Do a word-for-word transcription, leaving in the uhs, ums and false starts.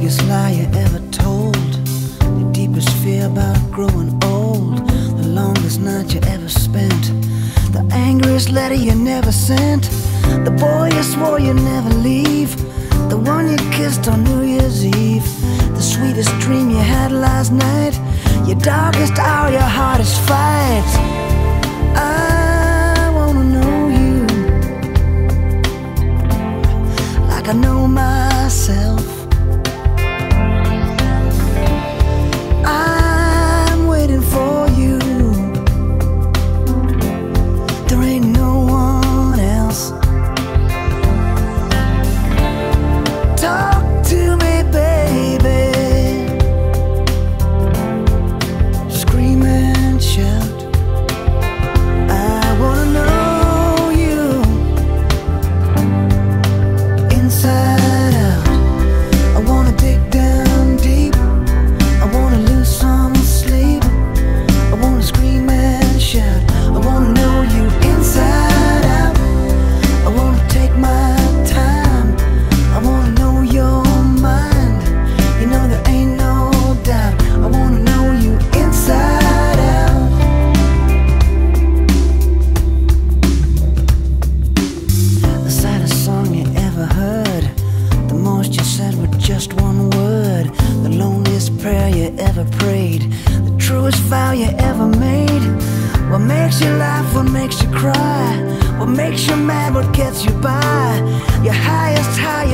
biggest lie you ever told, the deepest fear about growing old, the longest night you ever spent, the angriest letter you never sent, the boy you swore you'd never leave, the one you kissed on New Year's Eve, the sweetest dream you had last night, your darkest hour, your hardest fight. I wanna know you like I know myself. I'm waiting for you. There ain't no one else. Talk to me, baby. Scream and shout. I wanna know you inside out. I wanna dig down deep. I wanna lose some sleep. I wanna scream and shout. I wanna know you inside out. I wanna take my time. I wanna know your mind. You know there ain't no doubt. I wanna know you inside out. The saddest song you ever heard, the most you said with just one word, the loneliest prayer you ever prayed, the truest vow you ever made. What makes you laugh, what makes you cry, what makes you mad, what gets you by, your highest high,